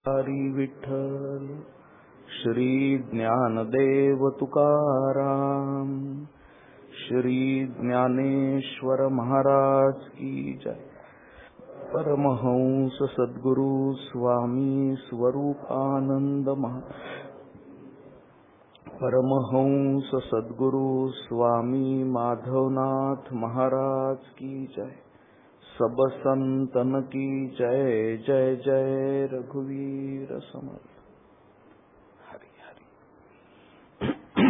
हरी विठ्ठल श्री ज्ञानदेव तुकाराम श्री ज्ञानेश्वर महाराज की जय। परमहंस सद्गुरु स्वामी स्वरूपानंद परमहंस सद्गुरु स्वामी माधवनाथ महाराज की जय। सब संतन की जय जय जय रघुवीर समर्थ। हरि हरि।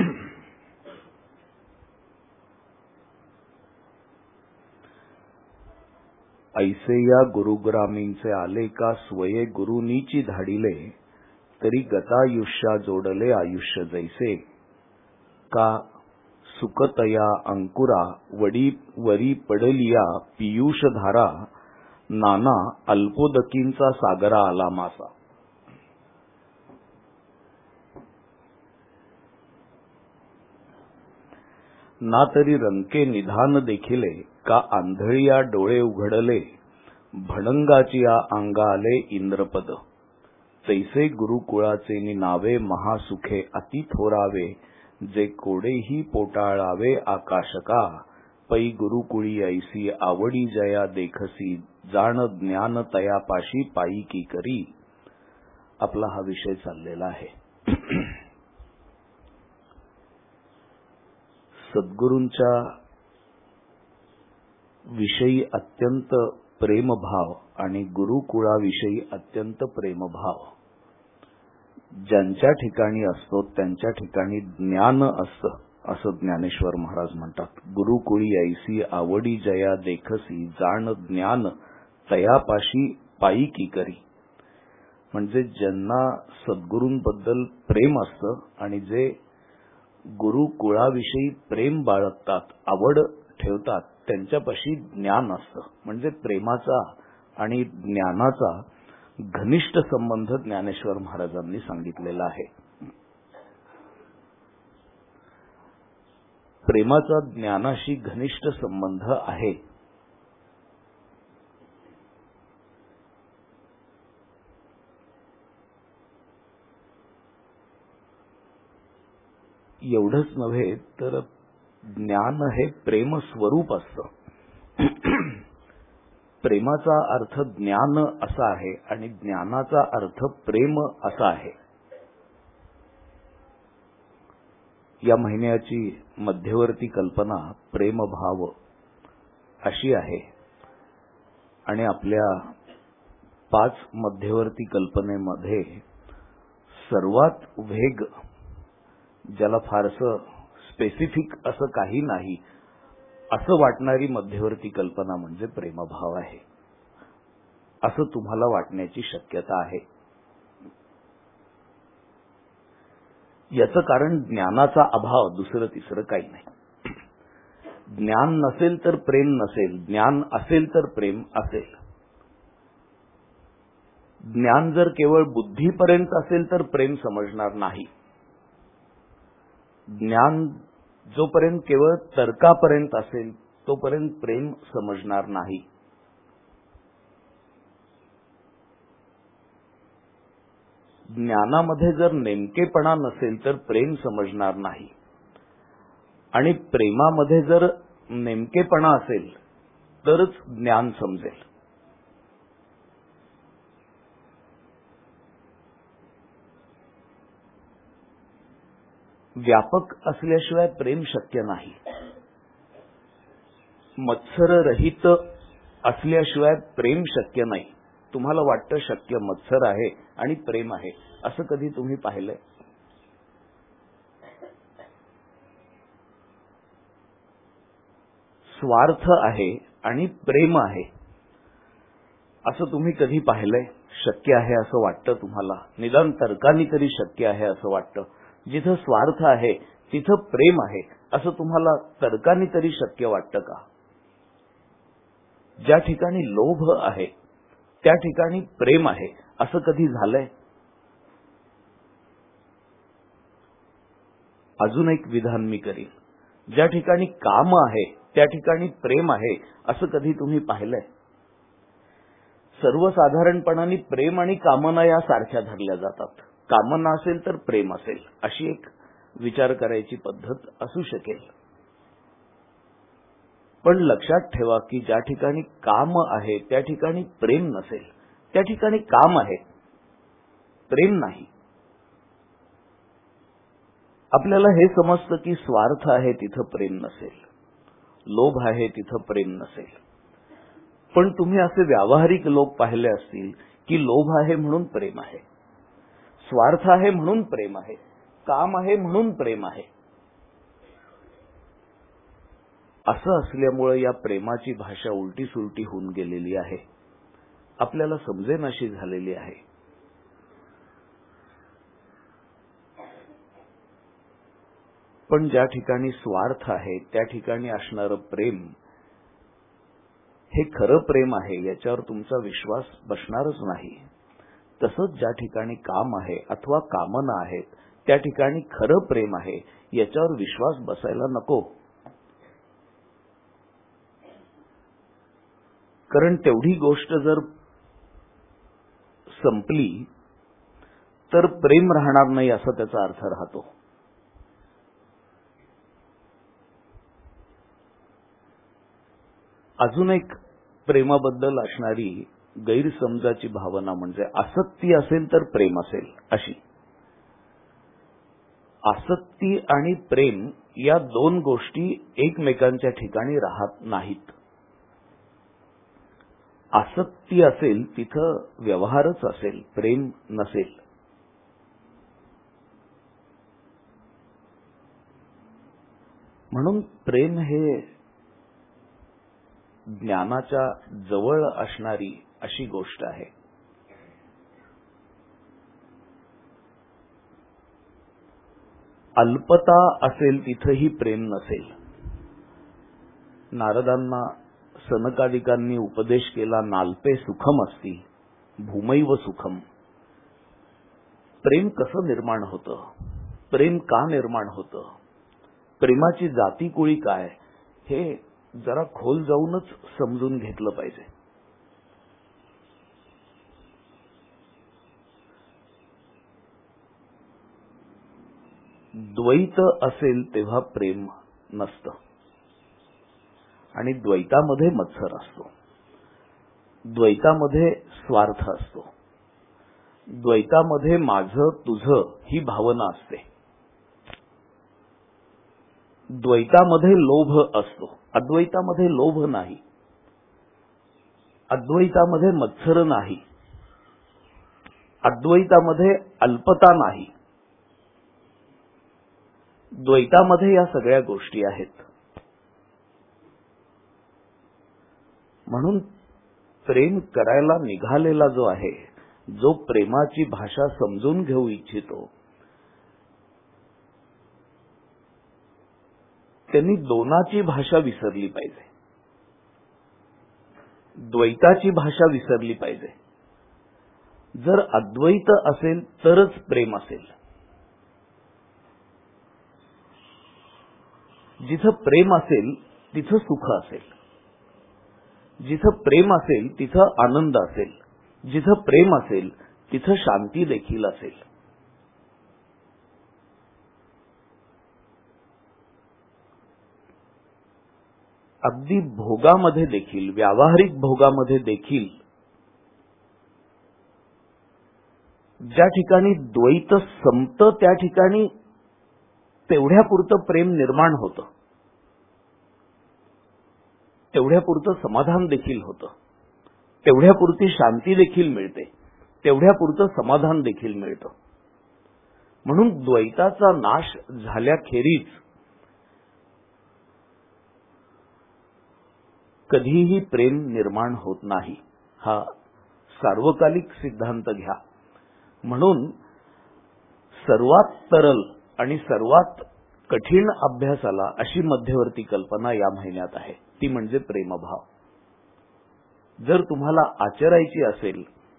ऐसे या गुरुग्रामींचे आले का स्वये गुरुनीची धाडिले, तरी गतायुष्या जोडले आयुष्य जैसे। का सुकतया अंकुरा वरी पडलिया पियुष धारा, नाना अल्पोदकींचा सागरा आला मासा। ना तरी रंके निधान देखिले, का आंधळिया डोळे उघडले, भणंगाची अंगा आले इंद्रपद। तैसे गुरुकुळाचे नावे महासुखे अति थोरावे, जे कोडेही पोटाळावे आकाशका। पै गुरुकुळी ऐसी आवडी जया देखसी, जाण ज्ञान तयापाशी पायी की करी। आपला हा विषय चाललेला आहे। सद्गुरूंच्या विषयी अत्यंत प्रेमभाव आणि गुरुकुळाविषयी अत्यंत प्रेमभाव ज्यांच्या ठिकाणी असतो त्यांच्या ठिकाणी ज्ञान असतं, असं ज्ञानेश्वर महाराज म्हणतात। गुरुकुळी ऐसी आवडी जया देखसी, जाण ज्ञान तयापाशी पायी की करी। म्हणजे ज्यांना सद्गुरूंबद्दल प्रेम असतं आणि जे गुरुकुळाविषयी प्रेम बाळगतात, आवड ठेवतात, त्यांच्यापाशी ज्ञान असतं। म्हणजे प्रेमाचा आणि ज्ञानाचा घनिष्ठ संबंध ज्ञानेश्वर महाराजांनी सांगितलेला आहे। प्रेमाचा ज्ञानाशी घनिष्ठ संबंध आहे। एवढंच नव्हे तर ज्ञान हे प्रेम स्वरूप असतं। प्रेमाचा अर्थ ज्ञान असा आहे आणि ज्ञानाचा अर्थ प्रेम असा आहे। या महिन्याची मध्यवर्ती कल्पना प्रेमभाव अशी आहे आणि आपल्या 5 मध्यवर्ती कल्पनेमध्ये सर्वात वेग, ज्याला फारसं स्पेसिफिक असं काही नाही असं वाटणारी मध्यवर्ती कल्पना म्हणजे प्रेमभाव आहे, असं तुम्हाला वाटण्याची शक्यता आहे। याचं कारण ज्ञानाचा अभाव, दुसरं तिसरं काही नाही। ज्ञान नसेल तर प्रेम नसेल, ज्ञान असेल तर प्रेम असेल। ज्ञान जर केवळ बुद्धीपर्यंत असेल तर प्रेम समजणार नाही। ज्ञान जोपर्यंत केवळ तर्कापर्यंत असेल तोपर्यंत प्रेम समजणार नाही। ज्ञानामध्ये जर नेमकेपणा नसेल तर प्रेम समजणार नाही आणि प्रेमामध्ये जर नेमकेपणा असेल तरच ज्ञान समजेल। व्यापक असल्याशिवाय प्रेम शक्य नाही। मत्सररहित असल्याशिवाय प्रेम शक्य नाही। तुम्हाला वाटतं शक्य मत्सर आहे आणि प्रेम आहे, असं कधी तुम्ही पाहिलंय? स्वार्थ आहे आणि प्रेम आहे, असं तुम्ही कधी पाहिलंय? शक्य आहे असं वाटतं तुम्हाला? निदान तर्काने तरी शक्य आहे असं वाटतं। जिथं स्वार्थ आहे तिथं प्रेम आहे असं तुम्हाला तर्काने तरी शक्य वाटतं का? ज्या ठिकाणी लोभ आहे त्या ठिकाणी प्रेम आहे असं कधी झालंय? अजून एक विधान मी करीन, ज्या ठिकाणी काम आहे त्या ठिकाणी प्रेम आहे असं कधी तुम्ही पाहिलंय? सर्वसाधारणपणाने प्रेम आणि कामना या सारख्या धरल्या जातात. कामना असेल तर प्रेम असेल, अशी एक विचार करायची पद्धत असू शकेल. पण लक्षात ठेवा की ज्या ठिकाणी काम आहे त्या ठिकाणी प्रेम नसेल. त्या ठिकाणी काम आहे, प्रेम नाही. आपल्याला हे समजतं की स्वार्थ आहे तिथं प्रेम नसेल, लोभ आहे तिथं प्रेम नसेल. पण तुम्ही असे व्यावहारिक लोक पाहिले असतील की लोभ आहे म्हणून प्रेम आहे, स्वार्थ आहे म्हणून प्रेम आहे, काम आहे म्हणून प्रेम आहे. असं असल्यामुळे या प्रेमाची भाषा उलटी सुलटी होऊन गेलेली आहे, आपल्याला समजेनाशी झालेली आहे. पण ज्या ठिकाणी स्वार्थ आहे त्या ठिकाणी असणारं प्रेम हे खरं प्रेम आहे याच्यावर तुमचा विश्वास बसणारच नाही. तसंच ज्या ठिकाणी काम आहे अथवा कामना आहेत त्या ठिकाणी खरं प्रेम आहे याच्यावर विश्वास बसायला नको. कारण तेवढी गोष्ट जर संपली तर प्रेम राहणार नाही असा त्याचा अर्थ राहतो. अजून एक प्रेमाबद्दल असणारी गैरसमजाची भावना म्हणजे आसक्ती असेल तर प्रेम असेल अशी. आसक्ती आणि प्रेम या दोन गोष्टी एकमेकांच्या ठिकाणी राहत नाहीत. आसक्ती असेल तिथं व्यवहारच असेल, प्रेम नसेल. म्हणून प्रेम हे ज्ञानाच्या जवळ असणारी अशी गोष्ट आहे. अल्पता असेल तिथंही प्रेम नसेल. नारदांना सनकादिकांनी उपदेश केला, नाल्पे सुखम असती भूमैव सुखम. प्रेम कसं निर्माण होतं, प्रेम का निर्माण होतं, प्रेमाची जाती कुळी काय, हे जरा खोल जाऊनच समजून घेतलं पाहिजे. द्वैत असेल तेव्हा प्रेम नसतं आणि द्वैतामध्ये मत्सर असतो, द्वैतामध्ये स्वार्थ असतो, द्वैतामध्ये माझं तुझं ही भावना असते, द्वैतामध्ये लोभ असतो, अद्वैतामध्ये लोभ नाही, अद्वैतामध्ये मत्सर नाही, अद्वैतामध्ये अल्पता नाही. द्वैतामध्ये या सगळ्या गोष्टी आहेत. म्हणून प्रेम करायला निघालेला जो आहे, जो प्रेमाची भाषा समजून घेऊ इच्छितो, त्यांनी दोनाची भाषा विसरली पाहिजे, द्वैताची भाषा विसरली पाहिजे. जर अद्वैत असेल तरच प्रेम असेल. जिथं प्रेम असेल तिथं सुख असेल, जिथं प्रेम असेल तिथं आनंद असेल, जिथं प्रेम असेल तिथं शांती देखील असेल. अगदी भोगामध्ये देखील, व्यावहारिक भोगामध्ये देखील ज्या ठिकाणी द्वैत संपतं त्या ठिकाणी तेवढ्यापुरतं प्रेम निर्माण होतं, तेवढ्यापुरतं समाधान देखील होतं, तेवढ्यापुरती शांती देखील मिळते, तेवढ्यापुरतं समाधान देखील मिळतं. म्हणून द्वैताचा नाश झाल्याखेरीज कधीही प्रेम निर्माण होत नाही. हा सार्वकालिक सिद्धांत घ्या. म्हणून सर्वात तरल आणि सर्वात कठीण अभ्यासाला अशी मध्यवर्ती कल्पना या महिन्यात आहे, ती म्हणजे प्रेमभाव. जर तुम्हाला आचरायची असेल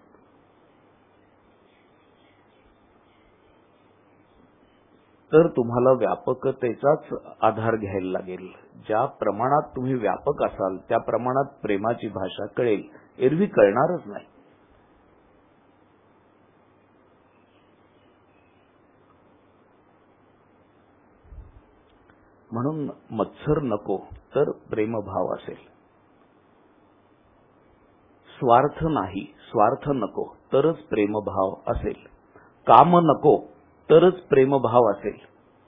तर तुम्हाला व्यापकतेचाच आधार घ्यायला लागेल. ज्या प्रमाणात तुम्ही व्यापक असाल त्या प्रमाणात प्रेमाची भाषा कळेल, एरवी कळणारच नाही. म्हणून मत्सर नको तर प्रेमभाव असेल. स्वार्थ नाही, स्वार्थ नको तरच प्रेमभाव असेल. काम नको तरच प्रेमभाव असेल.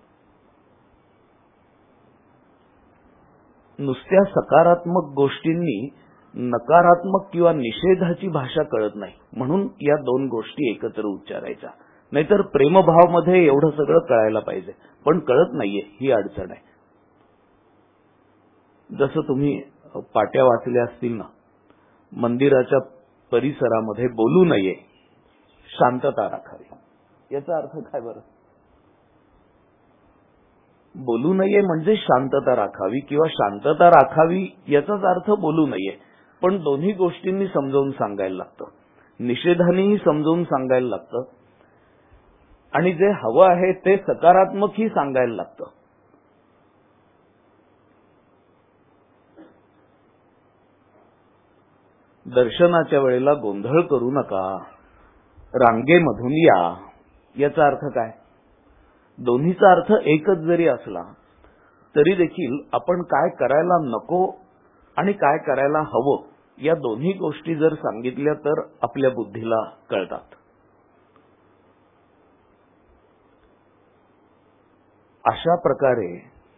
नुसत्या सकारात्मक गोष्टींनी नकारात्मक किंवा निषेधाची भाषा कळत नाही, म्हणून या दोन गोष्टी एकत्र उच्चारायच्या. नाहीतर प्रेमभाव मध्ये एवढं सगळं कळायला पाहिजे, पण कळत नाहीये, ही अडचण आहे. जसं तुम्ही पाट्या वाचल्या असतील ना, मंदिराच्या परिसरामध्ये बोलू नये, शांतता राखावी. याचा अर्थ काय बरं? बोलू नये म्हणजे शांतता राखावी किंवा शांतता राखावी याचाच अर्थ बोलू नये. पण दोन्ही गोष्टींनी समजावून सांगायला लागतं, निषेधानेही समजावून सांगायला लागतं आणि जे हवं आहे ते सकारात्मकही सांगायला लागतं. दर्शनाच्या वेळेला गोंधळ करू नका, रांगेमधून या, याचा अर्थ काय? दोन्हीचा अर्थ एकच जरी असला तरी देखील आपण काय करायला नको आणि काय करायला हवं या दोन्ही गोष्टी जर सांगितल्या तर आपल्या बुद्धीला कळतात. अशा प्रकारे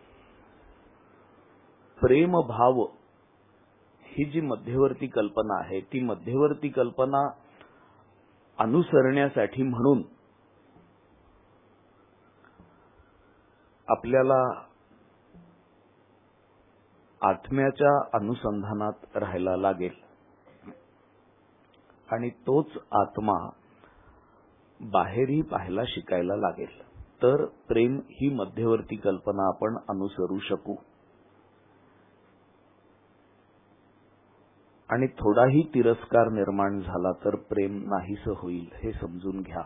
प्रेमभाव ही जी मध्यवर्ती कल्पना आहे ती मध्यवर्ती कल्पना अनुसरण्यासाठी म्हणून आपल्याला आत्म्याच्या अनुसंधानात राहायला लागेल आणि तोच आत्मा बाहेरही पाहायला शिकायला लागेल. तर प्रेम ही मध्यवर्ती कल्पना आपण अनुसरू शकू. आणि थोडाही तिरस्कार निर्माण झाला तर प्रेम नाहीसं होईल हे समजून घ्या.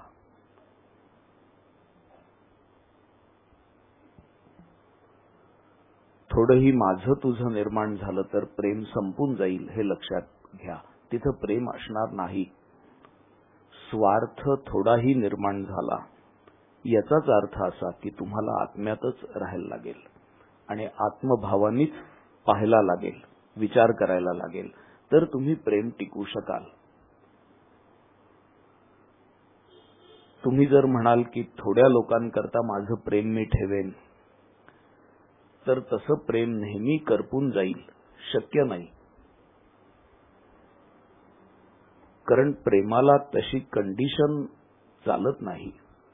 थोडंही माझं तुझं निर्माण झालं तर प्रेम संपून जाईल हे लक्षात घ्या. तिथं प्रेम असणार नाही. स्वार्थ थोडाही निर्माण झाला याचाच अर्थ असा की तुम्हाला आत्म्यातच राहायला लागेल आणि आत्मभावानीच पाहायला लागेल, विचार करायला लागेल, तर तुम्ही प्रेम टिकवू शकाल. तुम्ही जर म्हणाल की थोड्या लोकांकरता माझं प्रेम मी ठेवेन, तर तसं प्रेम नेहमी करपून जाईल, शक्य नाही. कारण प्रेमाला तशी कंडिशन चालत नाही.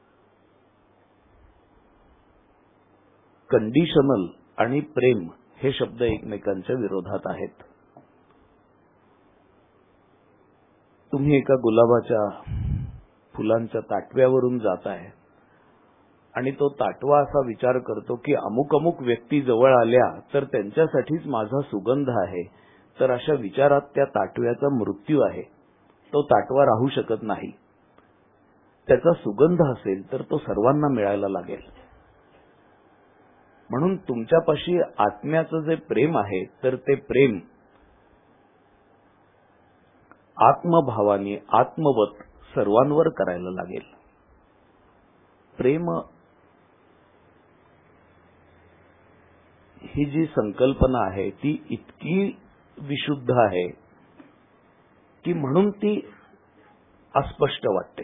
कंडिशनल आणि प्रेम हे शब्द एकमेकांच्या विरोधात आहेत. तुम्ही एका गुलाबाच्या फुलांच्या ताटव्यावरून जाताय आणि तो ताटवा असा विचार करतो की अमुक अमुक व्यक्ती जवळ आल्या तर त्यांच्यासाठीच माझा सुगंध आहे. तर अशा विचारात त्या ताटव्याचा मृत्यू आहे. तो ताटवा राहू शकत नाही. त्याचा सुगंध असेल तर तो सर्वांना मिळायला लागेल. म्हणून तुमच्यापाशी आत्म्याचं जे प्रेम आहे तर ते प्रेम आत्मभावाने आत्मवत सर्वांवर करायला लागेल. प्रेम ही जी संकल्पना आहे ती इतकी विशुद्ध आहे की म्हणून ती अस्पष्ट वाटते.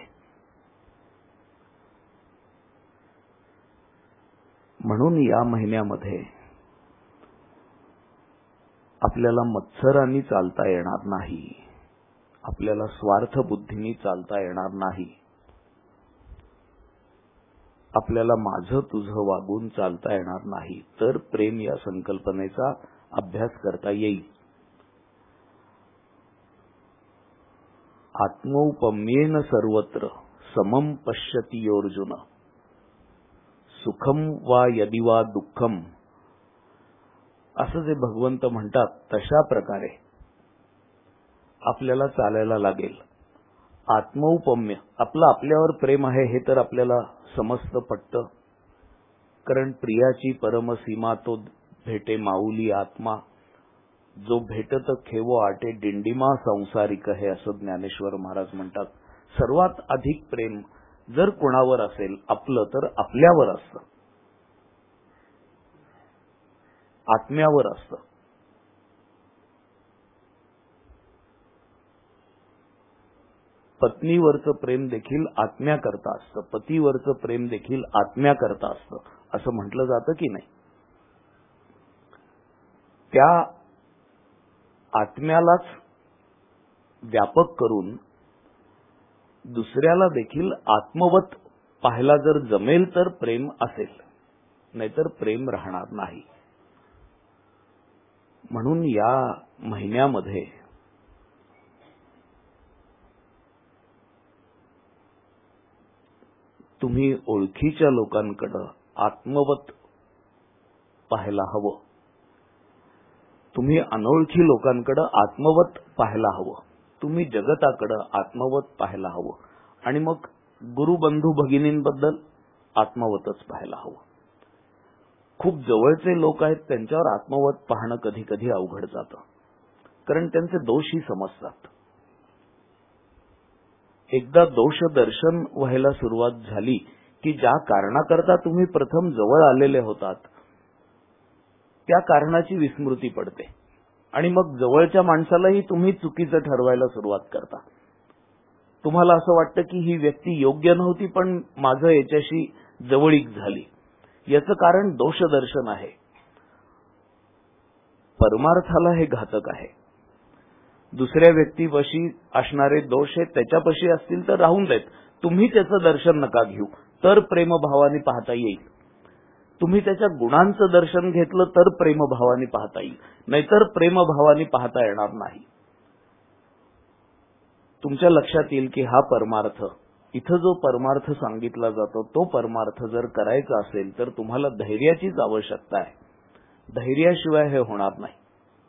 म्हणून या महिन्यामध्ये आपल्याला मत्सराने चालता येणार नाही, आपल्याला स्वार्थ बुद्धीने चालता येणार नाही, आपल्याला माझं तुझं वागून चालता येणार नाही. तर प्रेम या संकल्पनेचा अभ्यास करता येईल. आत्मौपम्येन सर्वत्र समम पश्यति योर्जुन सुखम वा यदि वा दुःखम, असं जे भगवंत म्हणतात तशा प्रकारे आपल्याला चालायला लागेल. आत्मौपम्य, आपलं आपल्यावर प्रेम आहे हे तर आपल्याला समस्त पटतं. कारण प्रियाची परमसीमा तो भेटे माऊली आत्मा, जो भेटत खेवो आटे डिंडिमा संसारिक हे, असं ज्ञानेश्वर महाराज म्हणतात. सर्वात अधिक प्रेम जर कोणावर असेल आपलं तर आपल्यावर असतं. आत्म्यावर असतं. पत्नीवरचं प्रेम देखील आत्म्याकरता असतं, पतीवरचं प्रेम देखील आत्म्याकरता असतं, असं म्हटलं जातं की नाही. त्या आत्म्यालाच व्यापक करून दुसऱ्याला देखील आत्मवत पाहायला जर जमेल तर प्रेम असेल, नाहीतर प्रेम राहणार नाही. म्हणून या महिन्यामध्ये तुम्ही ओळखीच्या लोकांकडे आत्मवत पाहायला हवं, तुम्ही अनोळखी लोकांकडे आत्मवत पाहायला हवं, तुम्ही जगताकडे आत्मवत पाहायला हवं, आणि मग गुरुबंधू भगिनींबद्दल आत्मवतच पाहायला हवं. खूप जवळचे लोक आहेत त्यांच्यावर आत्मवत पाहणं कधी कधी अवघड जातं, कारण त्यांचे दोषही समजतात. एकदा दोष दर्शन व्हायला सुरुवात झाली की ज्या कारणाकरता तुम्ही प्रथम जवळ आलेले होतात त्या कारणाची विस्मृती पडते, आणि मग जवळच्या माणसालाही तुम्ही चुकीचं ठरवायला सुरुवात करता. तुम्हाला असं वाटतं की ही व्यक्ती योग्य नव्हती, पण माझं याच्याशी जवळीक झाली. याचं कारण दोषदर्शन आहे. परमार्थाला हे घातक आहे. दुसऱ्या व्यक्तीपाशी असणारे दोष हे त्याच्यापाशी असतील तर राहून देत, तुम्ही त्याचं दर्शन नका घेऊ, तर प्रेमभावाने पाहता येईल. तुम्ही त्याच्या गुणांचं दर्शन घेतलं तर प्रेमभावाने पाहता येईल, नाहीतर प्रेमभावाने पाहता येणार नाही. तुमच्या लक्षात येईल की हा परमार्थ, इथं जो परमार्थ सांगितला जातो तो परमार्थ जर करायचा असेल तर तुम्हाला धैर्याचीच आवश्यकता आहे. धैर्याशिवाय हे होणार नाही.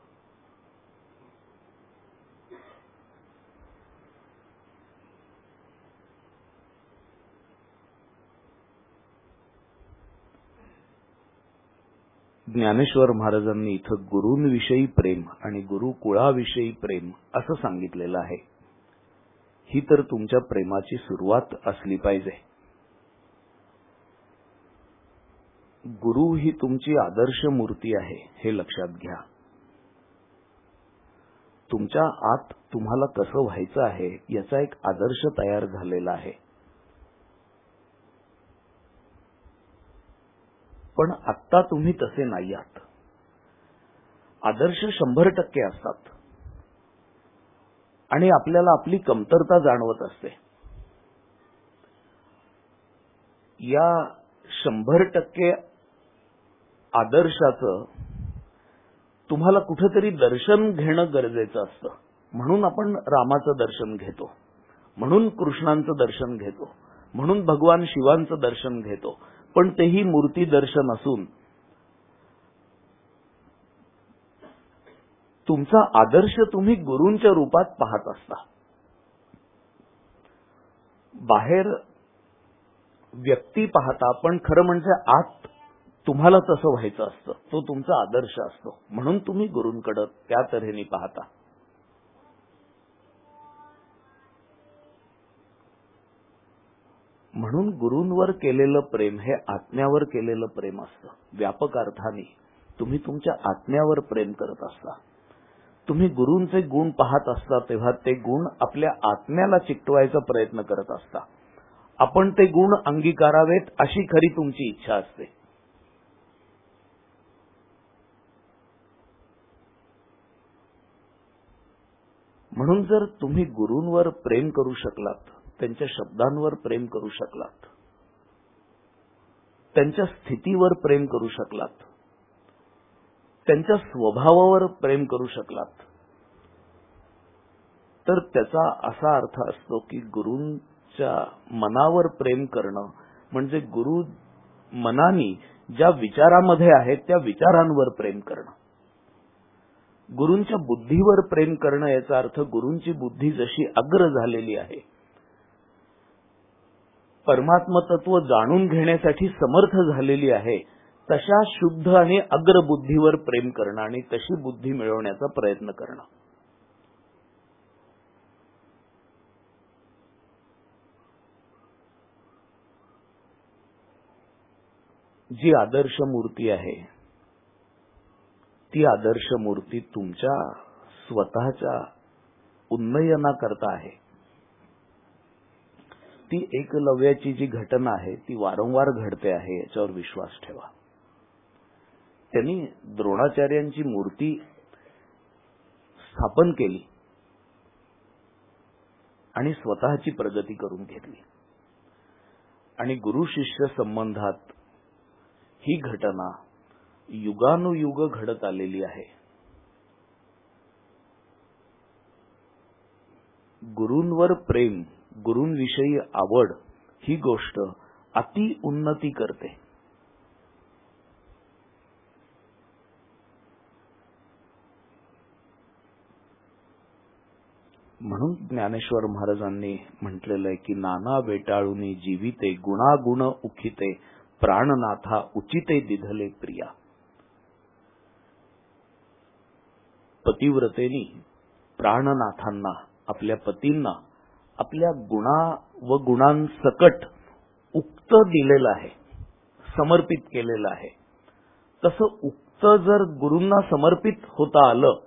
ज्ञानेश्वर महाराजांनी इथं गुरूंविषयी प्रेम आणि गुरुकुळाविषयी प्रेम असं सांगितलेलं आहे. ही तर तुमच्या प्रेमाची सुरुवात असली पाहिजे. गुरु ही तुमची आदर्श मूर्ती आहे हे लक्षात घ्या. तुमच्या आत तुम्हाला कसं व्हायचं आहे याचा एक आदर्श तयार झालेला आहे. पण आत्ता तुम्ही तसे नाही आहात. आदर्श 100% असतात आणि आपल्याला आपली कमतरता जाणवत असते. या 100% आदर्शाचं तुम्हाला कुठेतरी दर्शन घेणं गरजेचं असतं. म्हणून आपण रामाचं दर्शन घेतो, म्हणून कृष्णांचं दर्शन घेतो, म्हणून भगवान शिवांचं दर्शन घेतो, पण तेही मूर्ती दर्शन असून तुमचा आदर्श तुम्ही गुरूंच्या रूपात पाहत असता. बाहेर व्यक्ती पाहता, पण खरं म्हणजे आत तुम्हाला तसं व्हायचं असतं. तो तुमचा आदर्श असतो, म्हणून तुम्ही गुरूंकडे त्या तऱ्हेने पाहता. म्हणून गुरूंवर केलेलं प्रेम हे आत्म्यावर केलेलं प्रेम असतं. व्यापक अर्थाने तुम्ही तुमच्या आत्म्यावर प्रेम करत असता. तुम्ही गुरूंचे गुण पाहत असता तेव्हा ते गुण आपल्या आत्म्याला चिकटवायचा प्रयत्न करत असता. आपण ते गुण अंगीकारावेत अशी खरी तुमची इच्छा असते. म्हणून जर तुम्ही गुरूंवर प्रेम करू शकलात, त्यांच्या शब्दांवर प्रेम करू शकलात, त्यांच्या स्थितीवर प्रेम करू शकलात, त्यांच्या स्वभावावर प्रेम करू शकलात, तर त्याचा असा अर्थ असतो की गुरूंच्या मनावर प्रेम करणं म्हणजे गुरु मनानी ज्या विचारामध्ये आहेत त्या विचारांवर प्रेम करणं. गुरूंच्या बुद्धीवर प्रेम करणं याचा अर्थ गुरूंची बुद्धी जशी अग्र झालेली आहे, परमात्म तत्व जाणून घेण्यासाठी समर्थ झालेली आहे, तशा शुद्ध आणि अग्र बुद्धीवर प्रेम करणं आणि तशी बुद्धी मिळवण्याचा प्रयत्न करणं. जी आदर्श मूर्ती आहे ती आदर्श मूर्ती तुमच्या स्वतःच्या उन्नयनाकरता आहे. ती एकलव्याची जी घटना आहे ती वारंवार घडते आहे याच्यावर विश्वास ठेवा. त्यांनी द्रोणाचार्यांची मूर्ती स्थापन केली आणि स्वतःची प्रगती करून घेतली. आणि गुरु शिष्य संबंधात ही घटना युगानुयुग घडत आलेली आहे. गुरूंवर प्रेम, गुरूंविषयी आवड ही गोष्ट अति उन्नती करते. म्हणून ज्ञानेश्वर महाराजांनी म्हटलेलं आहे की नाना वेटाळूनी जीविते गुणागुण उखिते प्राणनाथा उचिते दिधले प्रिया. पतिव्रतेनी प्राणनाथांना, आपल्या पतींना आपल्या गुणा व गुणांसकट उक्त दिलेलं आहे, समर्पित केलेलं आहे. तसं उक्त जर गुरूंना समर्पित होता आलं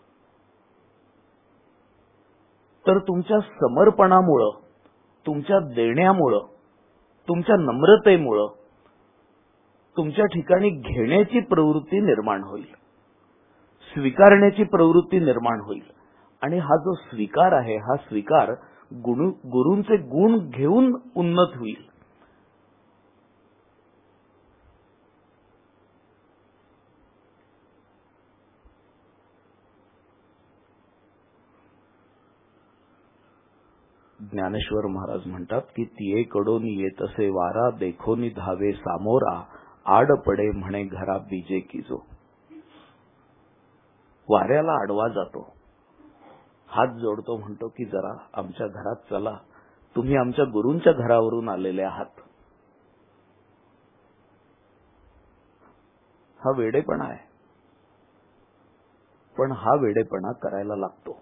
तर तुमच्या समर्पणामुळं, तुमच्या देण्यामुळं, तुमच्या नम्रतेमुळं तुमच्या ठिकाणी घेण्याची प्रवृत्ती निर्माण होईल, स्वीकारण्याची प्रवृत्ती निर्माण होईल. आणि हा जो स्वीकार आहे हा स्वीकार गुरूंचे गुण घेऊन उन्नत होईल. ज्ञानेश्वर महाराज म्हणतात की तिये कडून येत असे वारा देखोनी धावे सामोरा आड पडे म्हणे घरा बीजे किजो. वाऱ्याला आडवा जातो, हात जोडतो, म्हणतो की जरा आमच्या घरात चला, तुम्ही आमच्या गुरूंच्या घरावरून आलेले आहात. हा वेडेपणा आहे, पण हा वेडेपणा करायला लागतो.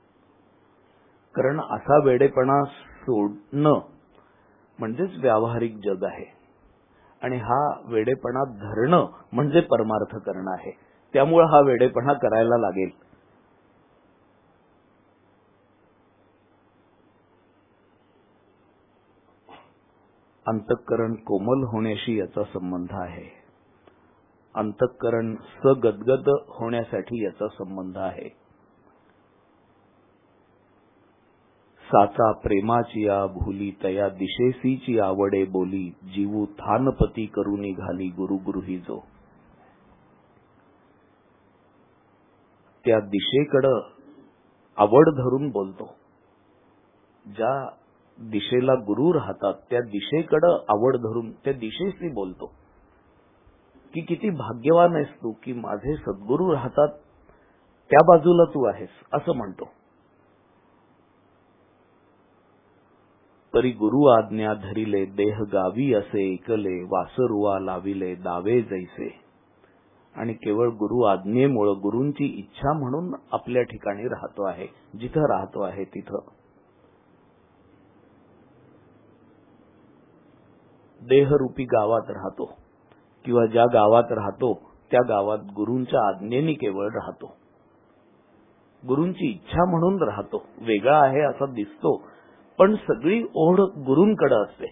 कारण असा वेडेपणा सोडणं म्हणजेच व्यावहारिक जग आहे आणि हा वेडेपणा धरणं म्हणजे परमार्थ करणं आहे. त्यामुळे हा वेडेपणा करायला लागेल. अंतःकरण कोमल होण्याशी याचा संबंध आहे. अंतःकरण सगदगद होण्यासाठी याचा संबंध आहे. साचा प्रेमाची या भूली तया दिशेसीची आवडे बोली जीवू थानपती करून निघाली गुरु गृही जो. त्या दिशेकडं आवड धरून बोलतो. ज्या दिशेला गुरु राहतात त्या दिशेकडं आवड धरून त्या दिशेशी बोलतो की किती भाग्यवान आहेस तू की माझे सद्गुरू राहतात त्या बाजूला तू आहेस असं म्हणतो. तरी गुरु आज्ञा धरिले देह गावी असे ऐकले वासरुवा लाविले दावे जैसे. आणि केवळ गुरु आज्ञेमुळं, गुरूंची इच्छा म्हणून आपल्या ठिकाणी राहतो आहे, जिथं राहतो आहे तिथं. देहरूपी गावात राहतो किंवा ज्या गावात राहतो त्या गावात गुरूंच्या आज्ञेने केवळ राहतो, गुरूंची इच्छा म्हणून राहतो. वेगळा आहे असा दिसतो पण सगळी ओढ गुरूंकडे असते.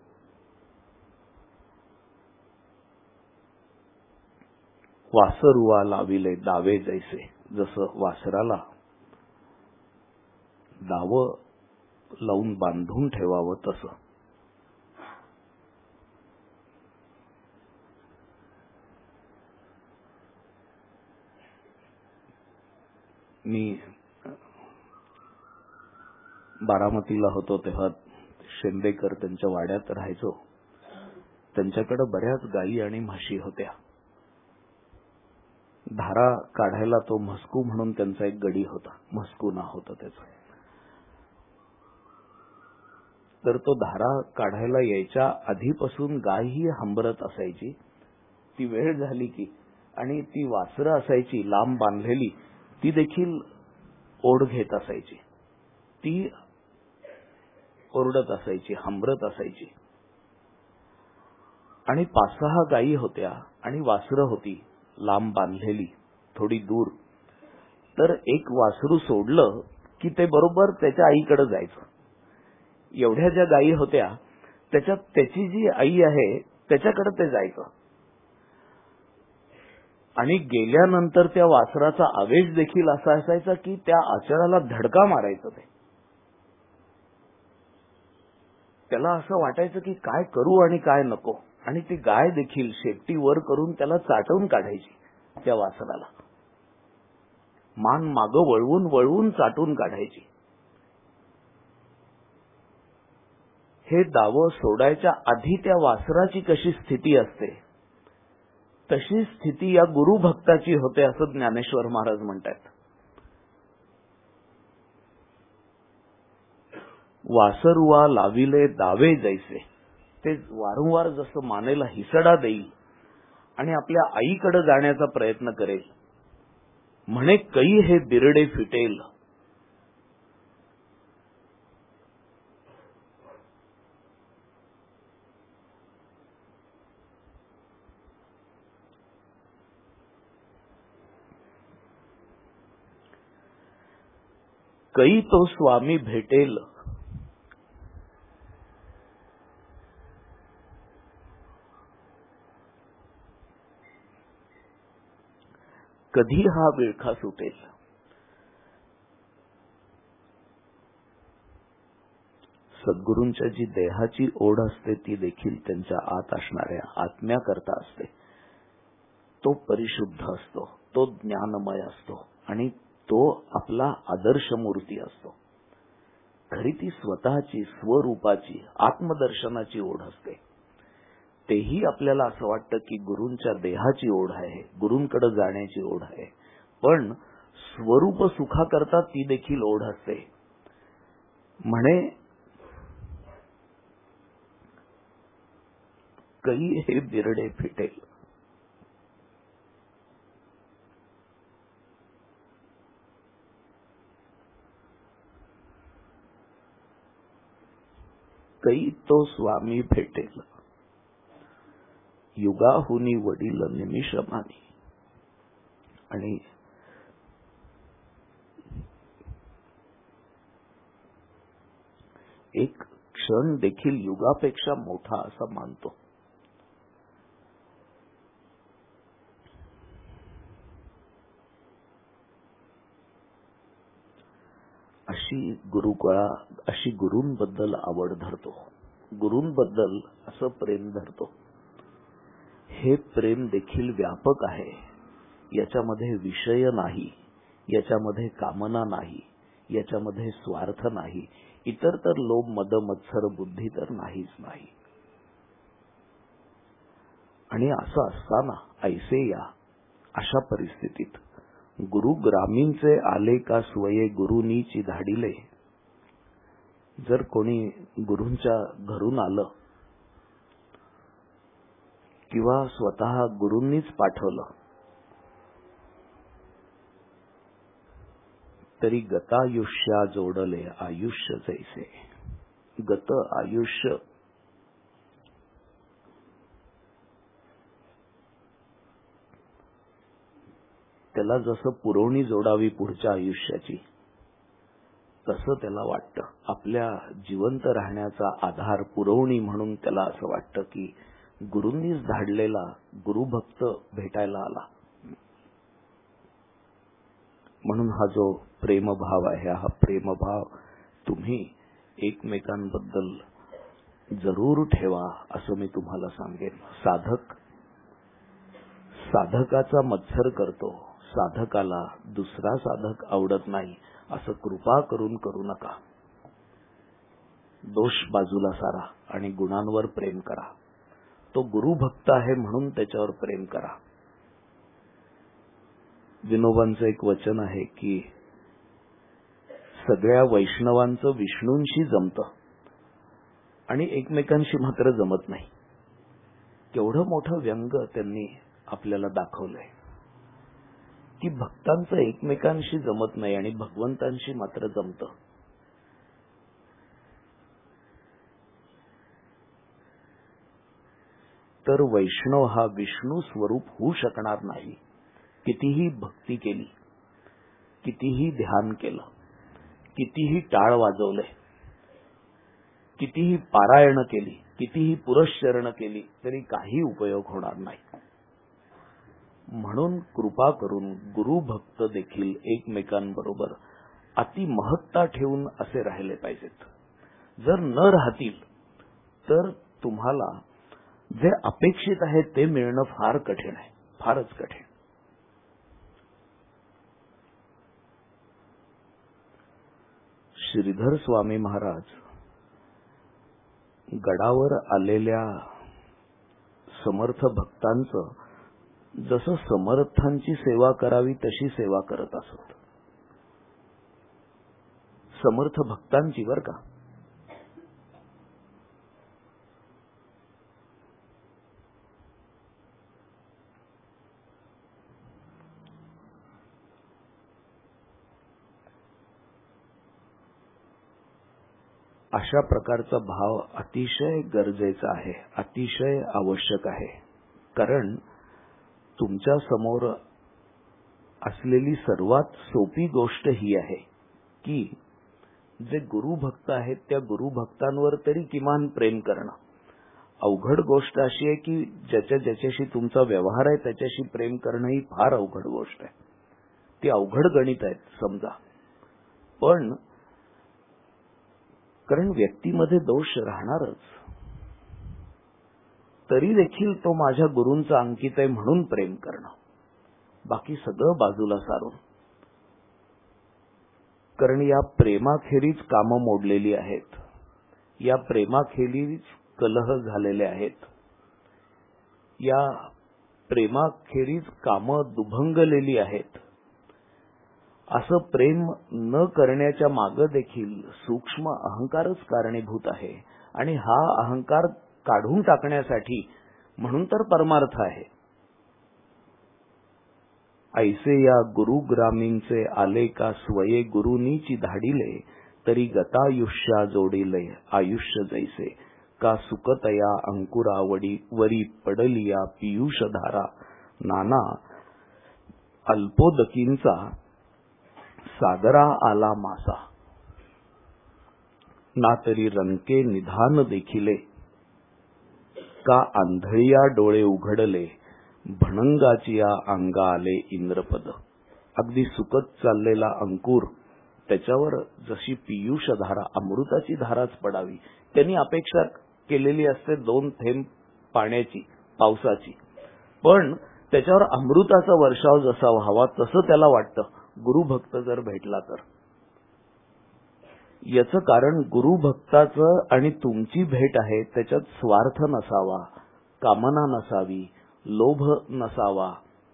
वासरुवा लाविले दावे जैसे. जसं वासराला दावं लावून बांधून ठेवावं तसं. मी बारामतीला होतो तेव्हा शेंदेकर त्यांच्या वाड्यात राहायचो. त्यांच्याकडे बऱ्याच गायी आणि म्हशी होत्या. धारा काढायला तो म्हस्कू म्हणून त्यांचा एक गडी होता, म्हस्कू नाव होतं त्याचं. तर तो धारा काढायला यायच्या आधीपासून गाय ही हंबरत असायची. ती वेळ झाली की आणि ती वासरं असायची लांब बांधलेली, ती देखील ओढ घेत असायची, ती ओरडत असायची, हंबरत असायची. आणि 5-6 गायी होत्या आणि वासरं होती लांब बांधलेली. थोडी दूर, तर एक वासरू सोडलं की ते बरोबर त्याच्या आईकडे जायचं. एवढ्या ज्या गायी होत्या त्याच्यात त्याची जी आई आहे त्याच्याकडे ते जायचं. आणि गेल्यानंतर त्या वासराचा आवेश देखील असा असायचा की त्या आचळाला धडका मारायचं ते. त्याला असं वाटायचं की काय करू आणि काय नको. आणि ती गाय देखील शेपटी वर करून त्याला चाटवून काढायची. त्या वासराला मान मागं वळवून वळवून चाटून काढायची. हे दावं सोडायच्या आधी त्या वासराची कशी स्थिती असते तशी स्थिती या गुरुभक्ताची होते असं ज्ञानेश्वर महाराज म्हणतात. वासरुआ लाविले दावे जैसे, ते वारंवार जसं मानेला हिसडा देईल आणि आपल्या आईकडे जाण्याचा प्रयत्न करेल. म्हणे कै हे बिरडे फिटेल. कै तो स्वामी भेटेल. कधी हा विळखा सुटेल. सद्गुरूंच्या जी देहाची ओढ असते ती देखील त्यांच्या आत असणाऱ्या आत्म्याकरता असते. तो परिशुद्ध असतो, तो ज्ञानमय असतो आणि तो आपला आदर्श मूर्ती असतो. खरी ती स्वतःची स्वरूपाची आत्मदर्शनाची ओढ असते. तेही आपल्याला असं वाटतं की गुरूंच्या देहाची ओढ आहे, गुरूंकडे जाण्याची ओढ आहे, पण स्वरूप सुखाकरता ती देखील ओढ असते. म्हणे कै हे बिरडे फिटेल. कै तो स्वामी भेटेल. युगाहुनी वडील निमिषमानी. आणि एक क्षण देखील युगापेक्षा मोठा असा मानतो. अशी गुरूंबद्दल आवड धरतो, गुरूंबद्दल असं प्रेम धरतो. हे प्रेम देखील व्यापक आहे. याच्यामध्ये विषय नाही, याच्यामध्ये कामना नाही, याच्यामध्ये स्वार्थ नाही, इतर तर लोभ मद मत्सर बुद्धी तर नाहीच नाही. आणि असं असताना ऐसे या अशा परिस्थितीत गुरु ग्रामीणचे आले का स्वये गुरुनीची धाडिले. जर कोणी गुरूंच्या घरून आलं किंवा स्वतः गुरूंनीच पाठवलं तरी गतायुष्या जोडले आयुष्य जैसे. गत आयुष्य त्याला जसं पुरवणी जोडावी पुढच्या आयुष्याची तसं त्याला वाटतं. आपल्या जिवंत राहण्याचा आधार पुरवणी म्हणून त्याला असं वाटतं की गुरूंनीच धाडलेला गुरुभक्त भेटायला आला. म्हणून हा जो प्रेमभाव आहे हा प्रेमभाव तुम्ही एकमेकांबद्दल जरूर ठेवा असं मी तुम्हाला सांगेन. साधकाचा मत्सर करतो, साधकाला दुसरा साधक आवडत नाही असं कृपा करून करू नका. दोष बाजूला सारा आणि गुणांवर प्रेम करा. तो गुरुभक्त आहे म्हणून त्याच्यावर प्रेम करा. विनोबांचं एक वचन आहे की सगळ्या वैष्णवांचं विष्णूंशी जमतं आणि एकमेकांशी मात्र जमत नाही. केवढं मोठं व्यंग त्यांनी आपल्याला दाखवलंय की भक्तांचं एकमेकांशी जमत नाही आणि भगवंतांशी मात्र जमतं. तर वैष्णव हा विष्णू स्वरूप होऊ शकणार नाही कितीही भक्ती केली, कितीही ध्यान केलं, कितीही टाळ वाजवले, कितीही पारायण केली, कितीही पुरश्चरण केली तरी काही उपयोग होणार नाही. म्हणून कृपा करून गुरु भक्त देखील एकमेकांबरोबर अति महत्ता ठेवून असे राहिले पाहिजेत. जर न राहतील तर तुम्हाला जे अपेक्षित आहे ते मिळणं फार कठीण आहे, फारच कठीण. श्रीधर स्वामी महाराज गडावर आलेल्या समर्थ भक्तांचं जसं समर्थांची सेवा करावी तशी सेवा करत असत. समर्थ भक्तांची बर का. अशा प्रकारचा भाव अतिशय गरजेचा आहे, अतिशय आवश्यक आहे. कारण तुमच्या समोर असलेली सर्वात सोपी गोष्ट ही आहे की जे गुरुभक्त आहेत त्या गुरुभक्तांवर तरी किमान प्रेम करणं. अवघड गोष्ट अशी आहे की ज्याच्याशी तुमचा व्यवहार आहे त्याच्याशी प्रेम करणं ही फार अवघड गोष्ट आहे. ती अवघड गणित आहेत समजा. पण कारण व्यक्तीमध्ये दोष राहणारच, तरी देखील तो माझ्या गुरूंचा अंकित आहे म्हणून प्रेम करणं, बाकी सगळं बाजूला सारून. कारण या प्रेमाखेरीज कामं मोडलेली आहेत, या प्रेमाखेरीज कलह झालेले आहेत, या प्रेमाखेरीज कामं दुभंगलेली आहेत. असं प्रेम न करण्याच्या मागे देखील सूक्ष्म अहंकारच कारणीभूत आहे. आणि हा अहंकार काढून टाकण्यासाठी म्हणून तर परमार्थ आहे. ऐसे या गुरुग्रामींचे आले का स्वये गुरुनीची धाडिले, तरी गतायुष्या जोडिले आयुष्य जैसे, का सुकतया अंकुरावडी वरी पडलिया पियुषधारा, नाना अल्पोदकींचा सागरा आला मासा, ना तरी रंके निधान देखिले, का आंधळिया डोळे उघडले, भणंगाचिया अंगा आले इंद्रपद. अगदी सुकत चाललेला अंकुर त्याच्यावर जशी पियुष धारा, अमृताची धाराच पडावी त्यांनी अपेक्षा केलेली असते, 2 थेंब पाण्याची, पावसाची. पण त्याच्यावर अमृताचा वर्षाव जसा व्हावा तसं त्याला वाटतं गुरुभक्त जर भेटला तर. याचं कारण गुरुभक्ताचं आणि तुमची भेट आहे त्याच्यात स्वार्थ नसावा, कामना नसावी, लोभ नसावा,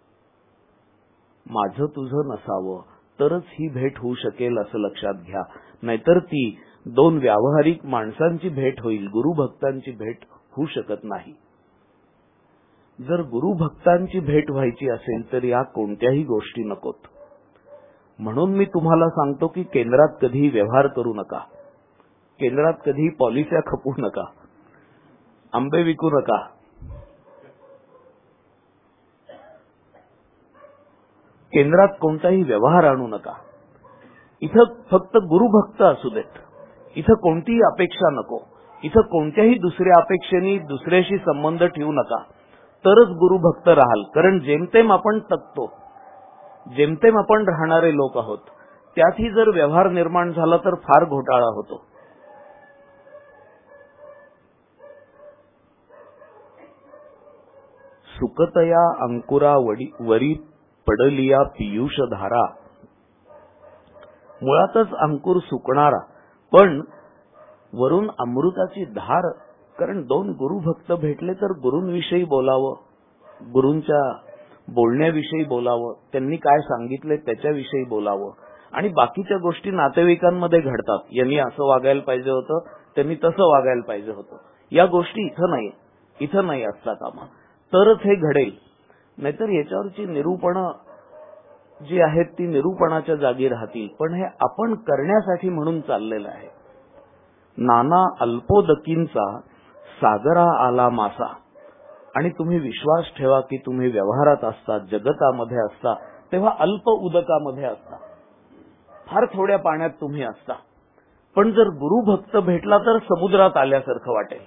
माझं तुझं नसावं, तरच ही भेट होऊ शकेल असं लक्षात घ्या. नाहीतर ती 2 व्यावहारिक माणसांची भेट होईल, गुरुभक्तांची भेट होऊ शकत नाही. जर गुरुभक्तांची भेट व्हायची असेल तर या कोणत्याही गोष्टी नकोत. म्हणून मी तुम्हाला सांगतो की केंद्रात कधी व्यवहार करू नका, केंद्रात कधी पॉलिस्या खपवू नका, आंबे विकू नका, केंद्रात कोणताही व्यवहार आणू नका. इथं फक्त गुरुभक्त असू देत, इथं कोणतीही अपेक्षा नको, इथं कोणत्याही दुसऱ्या अपेक्षेने दुसऱ्याशी संबंध ठेवू नका, तरच गुरुभक्त राहाल. कारण जेमतेम आपण तकतो, जेमतेम आपण राहणारे लोक आहोत. त्यातही जर व्यवहार निर्माण झाला तर फार घोटाळा होतो. सुकतया अंकुरा वरी पडलिया पियुष धारा. मुळातच अंकुर सुकणारा, पण वरून अमृताची धार. कारण 2 गुरुभक्त भेटले तर गुरूंविषयी बोलावं, गुरूंच्या बोलण्याविषयी बोलावं, त्यांनी काय सांगितले त्याच्याविषयी बोलावं. आणि बाकीच्या गोष्टी नातेवाईकांमध्ये घडतात, यांनी असं वागायला पाहिजे होतं, त्यांनी तसं वागायला पाहिजे होतं. या गोष्टी इथं नाही असता कामा, तरच हे घडेल. नाहीतर याच्यावरची निरूपणं जी आहेत ती निरूपणाच्या जागी राहतील. पण हे आपण करण्यासाठी म्हणून चाललेलं आहे. नाना अल्पोदकींचा सागरा आला मासा. आणि तुम्ही विश्वास ठेवा की तुम्ही व्यवहारात असता, जगतामध्ये असता, तेव्हा अल्प उदकामध्ये असता, फार थोड्या पाण्यात तुम्ही असता. पण जर गुरु भक्त भेटला तर समुद्रात आल्यासारखं वाटेल.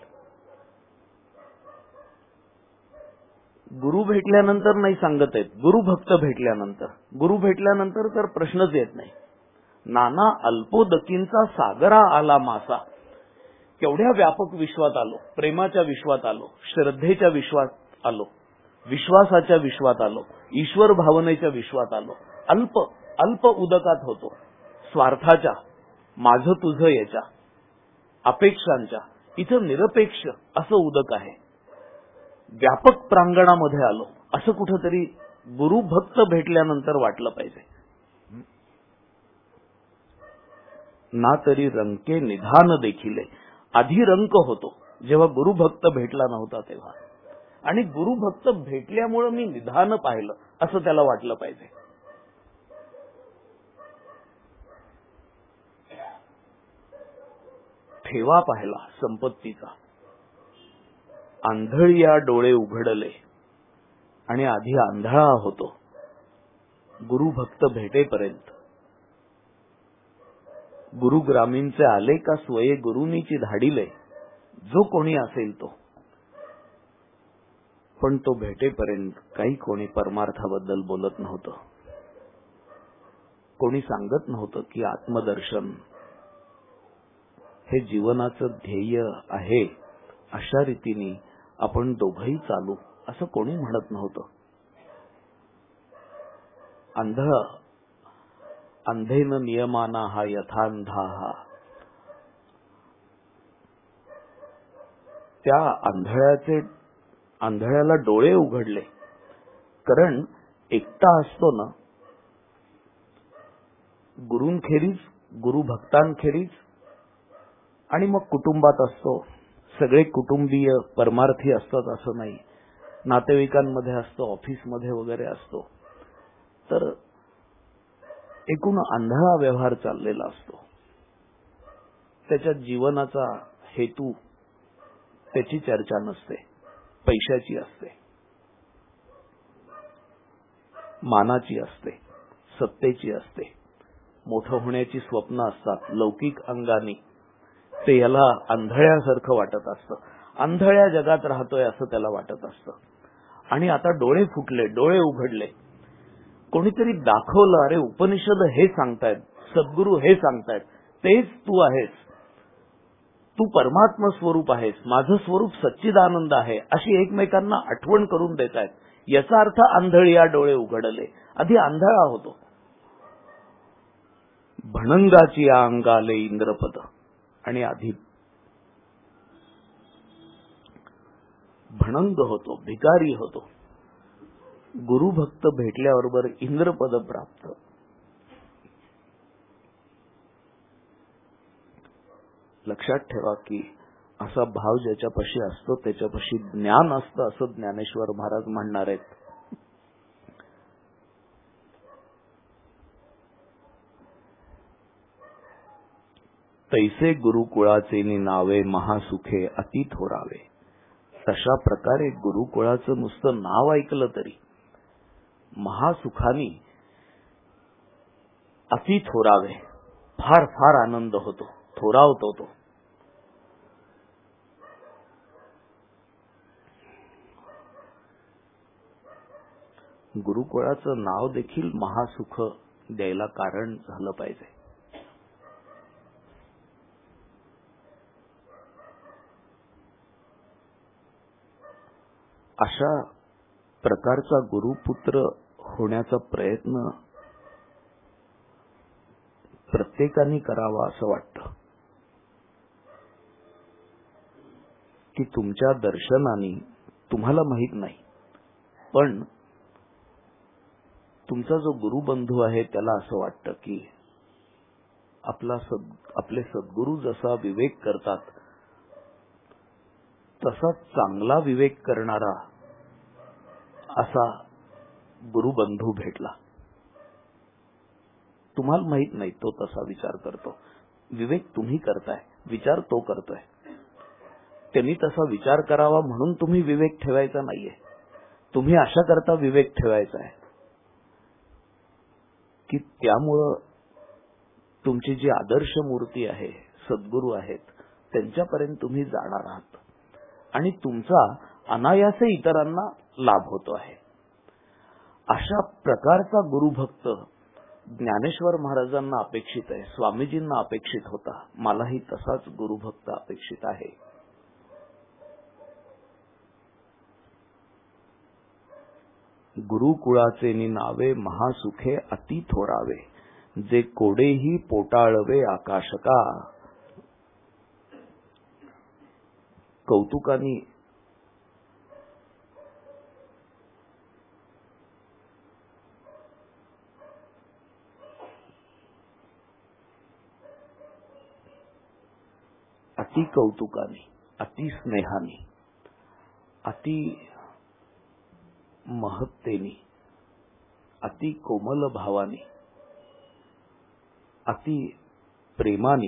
गुरु भेटल्यानंतर नाही सांगत आहेत, गुरु भक्त भेटल्यानंतर. गुरु भेटल्यानंतर तर प्रश्नच येत नाही. नाना अल्पोदकींचा सागरा आला मासा. केवढ्या व्यापक विश्वात आलो, प्रेमाच्या विश्वात आलो, श्रद्धेच्या विश्वात आलो, विश्वासाच्या विश्वात आलो, ईश्वर भावनेच्या विश्वात आलो. अल्प अल्प उदकात होतो, स्वार्थाच्या, माझं तुझं याच्या, अपेक्षांच्या. इथं निरपेक्ष असं उदक आहे. व्यापक प्रांगणामध्ये आलो असं कुठंतरी गुरु भक्त भेटल्यानंतर वाटलं पाहिजे. ना तरी रंके निधान देखिले. आधी रंक होतो जेव्हा गुरु भक्त भेटला नव्हता तेव्हा, आणि गुरु भक्त भेटल्यामुळे मी निधान पाहिलं असं त्याला वाटलं पाहिजे. ठेवा पाहिला संपत्तीचा. आंधळिया डोळे उघडले, आणि आधी आंधळा होतो गुरु भक्त भेटेपर्यंत. गुरुग्रामींचे आले का स्वये गुरुनीची धाडिले, जो कोणी असेल तो. पण तो भेटेपर्यंत काही कोणी परमार्थाबद्दल बोलत नव्हतं. कोणी सांगत नव्हतं की आत्मदर्शन हे जीवनाचं ध्येय आहे, अशा रीतीने आपण दोघंही चालू, असं कोणी म्हणत नव्हतं. अंधेन नियमाना हा यथांधा हा. त्या आंधळ्याला डोळे उघडले. कारण एकटा असतो ना, गुरूंखेरीज, गुरु भक्तांखेरीज, आणि मग कुटुंबात असतो. सगळे कुटुंबीय परमार्थी असतात असं नाही, नातेवाईकांमध्ये असतो, ऑफिसमध्ये वगैरे असतो. तर एकूण आंधळा व्यवहार चाललेला असतो. त्याच्या जीवनाचा हेतू, त्याची चर्चा नसते, पैशाची असते, मानाची असते, सत्तेची असते, मोठं होण्याची स्वप्न असतात लौकिक अंगाने. ते याला आंधळ्यासारखं वाटत असतं, आंधळ्या जगात राहतोय असं त्याला वाटत असतं. आणि आता डोळे फुटले, डोळे उघडले, कोणीतरी दाखवलं, अरे उपनिषद हे सांगतायत, सद्गुरू हे सांगतायत, तेच तू आहेस, तू परमात्मा स्वरूप आहेस, माझं स्वरूप सच्चिदानंद आहे, अशी एकमेकांना आठवण करून देतायत. याचा अर्थ आंधळिया डोळे उघडले. आधी आंधळा होतो. भणंगाची या अंगाले इंद्रपद, आणि आधी भणंग होतो, भिकारी होतो. गुरुभक्त भेटल्याबरोबर इंद्रपद प्राप्त. लक्षात ठेवा की असा भाव ज्याच्यापाशी असतो त्याच्यापाशी ज्ञान असतं, असं ज्ञानेश्वर महाराज म्हणणार आहेत. तैसे गुरुकुळाचे नावे महासुखे अति थोरावे. तशा प्रकारे गुरुकुळाचं नुसतं नाव ऐकलं तरी महासुखानी अति थोरावे, फार फार आनंद होतो, थोरावतो तो. गुरुकुळाचं नाव देखील महासुख द्यायला कारण झालं पाहिजे. अशा प्रकारचा गुरुपुत्र होण्याचा प्रयत्न प्रत्येकाने करावा असं वाटतं. की तुमच्या दर्शनाने, तुम्हाला माहित नाही, पण तुमचा जो गुरुबंधू आहे त्याला असं वाटतं की आपले सद्गुरू जसा विवेक करतात तसा चांगला विवेक करणारा असा गुरुबंधू भेटला. तुम्हाला माहित नाही तो तसा विचार करतो. विवेक तुम्ही करताय, विचार तो करतोय. त्यांनी तसा विचार करावा म्हणून तुम्ही विवेक ठेवायचा नाहीये. तुम्ही अशा करता विवेक ठेवायचा आहे की त्यामुळं तुमची जी आदर्श मूर्ती आहे, सद्गुरू आहेत, त्यांच्यापर्यंत तुम्ही जाणार आहात आणि तुमचा अनायासे इतरांना लाभ होतो आहे. अशा प्रकारचा गुरुभक्त ज्ञानेश्वर महाराजांना अपेक्षित आहे, स्वामीजींना अपेक्षित होता. मलाही तसाच गुरुभक्त अपेक्षित आहे. गुरुकुळाचे नावे महासुखे अति थोरावे, जे कोडेही पोटाळवे आकाशका. कौतुकानी अति कौतुकाने, अति स्नेहाने, अति महत्तेने, अति कोमल भावाने, अति प्रेमाने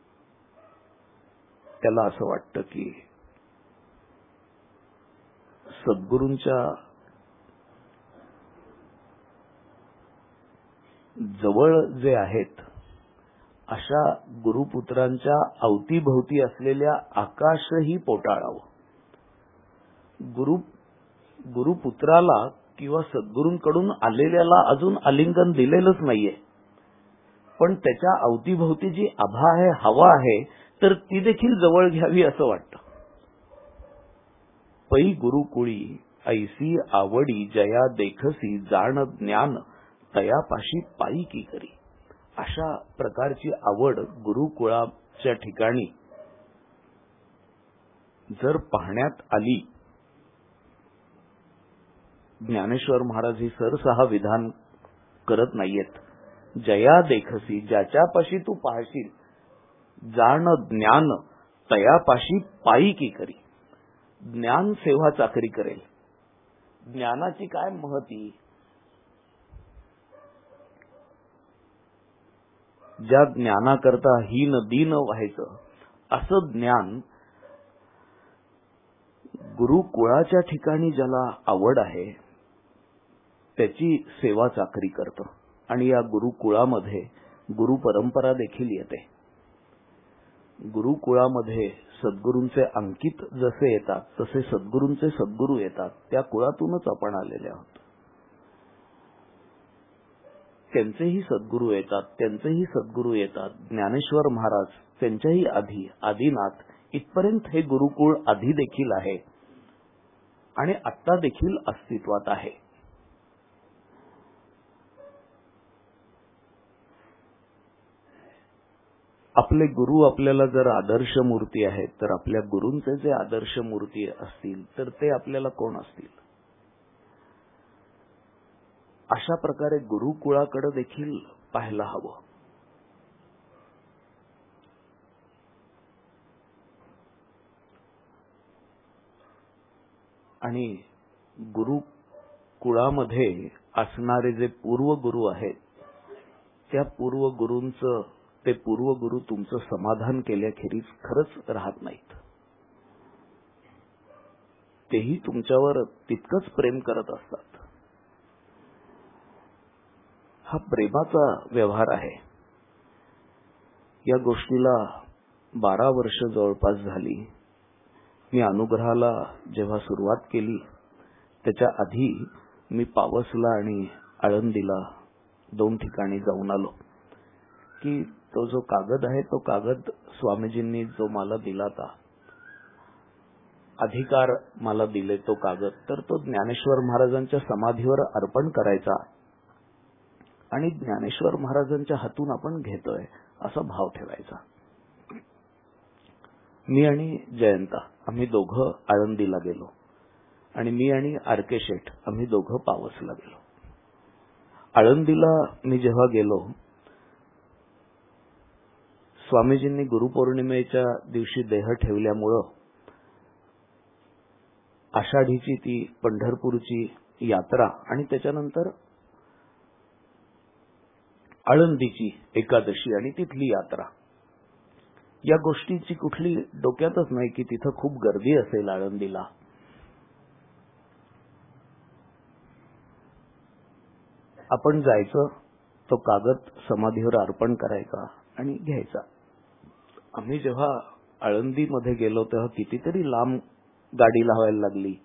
त्याला असं वाटतं की सद्गुरूंच्या जवळ जे आहेत अशा गुरुपुत्रांच्या अवतीभोवती असलेल्या आकाशही पोटाळावं. गुरुपुत्राला किंवा सद्गुरूंकडून आलेल्याला अजून आलिंगन दिलेलंच नाहीये, पण त्याच्या अवतीभोवती जी आभा आहे, हवा आहे, तर ती देखील जवळ घ्यावी असं वाटतं. पै गुरुकुळी ऐसी आवडी, जया देखसी जाण ज्ञान, तयापाशी पायी की करी. अशा प्रकारची आवड गुरुकुळाच्या ठिकाणी जर पाहण्यात आली, ज्ञानेश्वर महाराज ही सरसहा विधान करत नाहीयेत. जया देखसी, ज्याच्यापाशी तू पाहशील, जाण ज्ञान तयापाशी पायी की करी. ज्ञान सेवा चाकरी करेल. ज्ञानाची काय महती, ज्या ज्ञानाकरता हीन दीन व्हायचं असं ज्ञान गुरुकुळाच्या ठिकाणी ज्याला आवड आहे त्याची सेवा चाकरी करतं. आणि या गुरुकुळामध्ये गुरुपरंपरा देखील येते. गुरुकुळामध्ये सद्गुरूंचे अंकित जसे येतात तसे सद्गुरूंचे सद्गुरू येतात. त्या कुळातूनच आपण आलेले आहोत. त्यांचेही सद्गुरू येतात, त्यांचेही सद्गुरू येतात. ज्ञानेश्वर महाराज त्यांच्याही आधी, आदिनाथ इथपर्यंत हे गुरुकुळ आधी देखील आहे आणि आता देखील अस्तित्वात आहे. आपले गुरु आपल्याला जर आदर्श मूर्ती आहेत, तर आपल्या गुरूंचे जे आदर्श मूर्ती असतील तर ते आपल्याला कोण असतील? अशा प्रकारे गुरुकुळाकडे देखील पाहायला हवं. आणि गुरुकुळामध्ये असणारे जे पूर्व गुरु आहेत, त्या पूर्व गुरूंचं, ते पूर्व गुरु तुमचं समाधान केल्याखेरीज खरंच राहत नाहीत. तेही तुमच्यावर तितकंच प्रेम करत असतात. हा प्रेमाचा व्यवहार आहे. या गोष्टीला 12 वर्ष जवळपास झाली. मी अनुग्रहाला जेव्हा सुरुवात केली त्याच्या आधी मी पावसला आणि आळंदीला 2 ठिकाणी जाऊन आलो की तो जो कागद आहे, तो कागद स्वामीजींनी जो मला दिला होता, अधिकार मला दिले तो कागद, तर तो ज्ञानेश्वर महाराजांच्या समाधीवर अर्पण करायचा आणि ज्ञानेश्वर महाराजांच्या हातून आपण घेतोय असा भाव ठेवायचा. मी आणि जयंता आम्ही दोघं आळंदीला गेलो आणि मी आणि आर.के. शेठ आम्ही दोघं पावसला गेलो. आळंदीला मी जेव्हा गेलो, स्वामीजींनी गुरुपौर्णिमेच्या दिवशी देह ठेवल्यामुळं आषाढीची ती पंढरपूरची यात्रा आणि त्याच्यानंतर आळंदीची एकादशी आणि तिथली यात्रा या गोष्टीची कुठली डोक्यातच नाही की तिथं खूप गर्दी असेल आळंदीला. आपण जायचं, तो कागद समाधीवर अर्पण करायचा आणि घ्यायचा. आम्ही जेव्हा आळंदीमध्ये गेलो तेव्हा कितीतरी लांब गाडी लावायला लागली.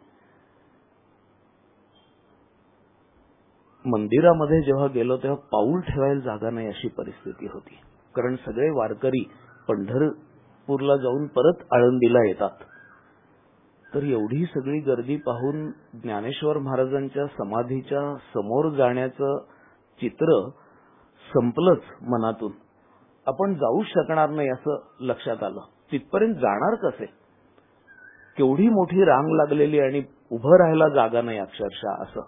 मंदिरामध्ये जेव्हा गेलो तेव्हा पाऊल ठेवायला जागा नाही अशी परिस्थिती होती. कारण सगळे वारकरी पंढरपूरला जाऊन परत आळंदीला येतात. तर एवढी सगळी गर्दी पाहून ज्ञानेश्वर महाराजांच्या समाधीच्या समोर जाण्याचं चित्र संपलंच मनातून. आपण जाऊ शकणार नाही असं लक्षात आलं. तिथपर्यंत जाणार कसे? केवढी मोठी रांग लागलेली आणि उभं राहायला जागा नाही अक्षरशः असं.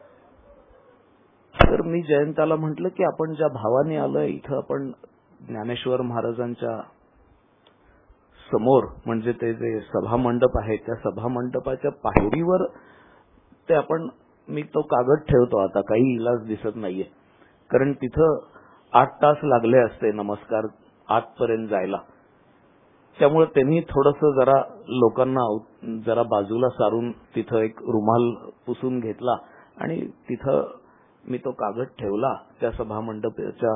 तर मी जयंताला म्हटलं की आपण ज्या भावाने आलोय इथं आपण ज्ञानेश्वर महाराजांच्या समोर म्हणजे ते जे सभामंडप आहे त्या सभामंडपाच्या पायरीवर ते आपण मी तो कागद ठेवतो. आता काही इलाज दिसत नाहीये कारण तिथं 8 तास लागले असते नमस्कार आतपर्यंत जायला. त्यामुळे त्यांनी थोडंसं जरा लोकांना जरा बाजूला सारून तिथं एक रुमाल पुसून घेतला आणि तिथं मी तो कागद ठेवला त्या सभामंडपाच्या